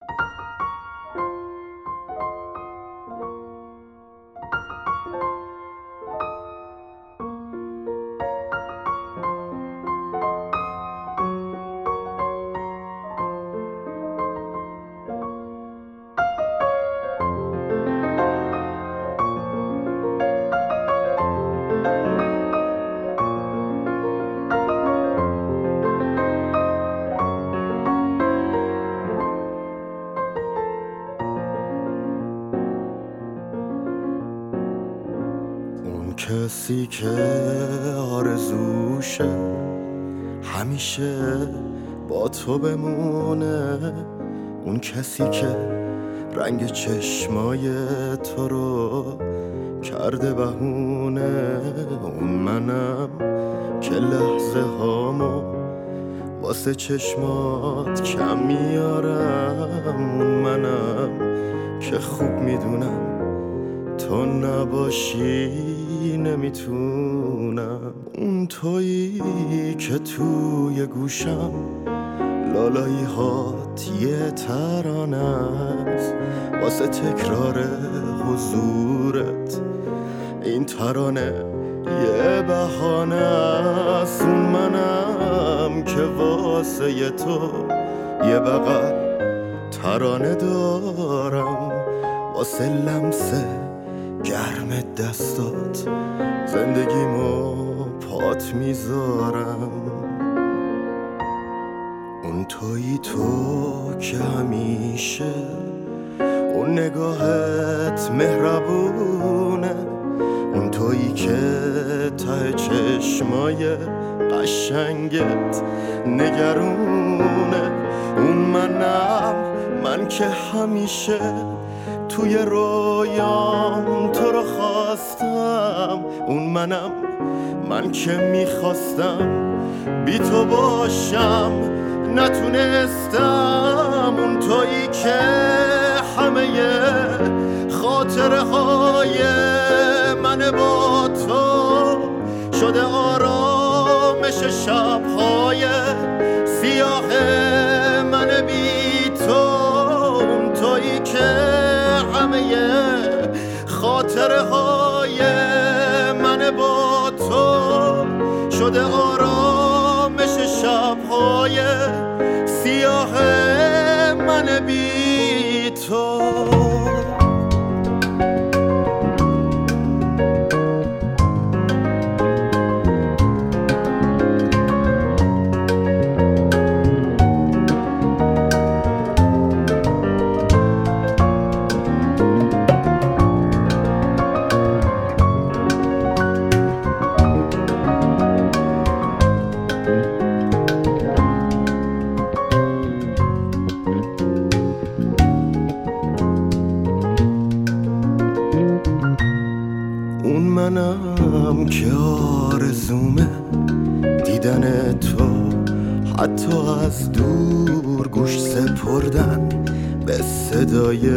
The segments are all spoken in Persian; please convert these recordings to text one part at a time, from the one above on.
کسی که آرزوشه همیشه با تو بمونه، اون کسی که رنگ چشمای تو رو کرده بهونه، اون منم که لحظه هامو واسه چشمات کم میارم، اون منم که خوب میدونم تو نباشی نمیتونم، اون تویی که توی گوشم لالایی هات یه ترانه است واسه تکرار حضورت، این ترانه یه بهانه است، اون منم که واسه تو یه بغل ترانه دارم، واسه لمسه گرم دستات زندگیمو پات میذارم، اون تویی تو که همیشه اون نگاهت مهربونه، اون تویی که ته چشمای قشنگت نگرونه، اون من که همیشه توی رویام تو رو خواستم، اون من که میخواستم بی تو باشم نتونستم، اون تویی که همه خاطره های من با تو شده آرامش شبهای سیاه من بی تو، اون تویی که همه خاطره های من با تو شده آرامش شبهای سیاه من بی تو. اون منم که آرزومه دیدن تو، حتی از دور گوش سپردن به صدای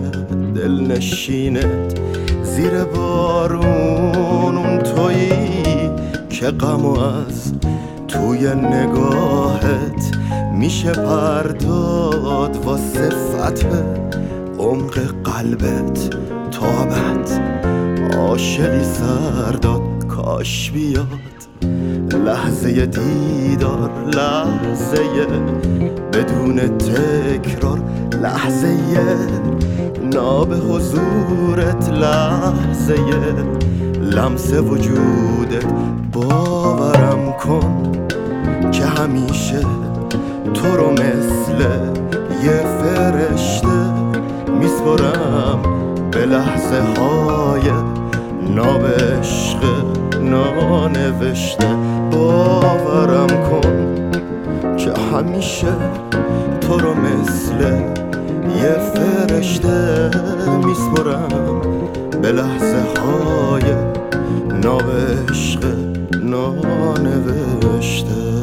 دلنشینت زیر بارون، اون تویی که غمو از توی نگاهت میشه پرداد واسه فتح عمق قلبت تابت عاشقی سرداد، کاش بیاد لحظه دیدار، لحظه بدون تکرار، لحظه ناب حضورت، لحظه لمس وجودت، باورم کن که همیشه تو رو مثل یه فرشته میسپرم به لحظه های نابشق نانوشته، باورم کن که همیشه تو رو مثل یه فرشته میسپرم به لحظه های نابشق نانوشته.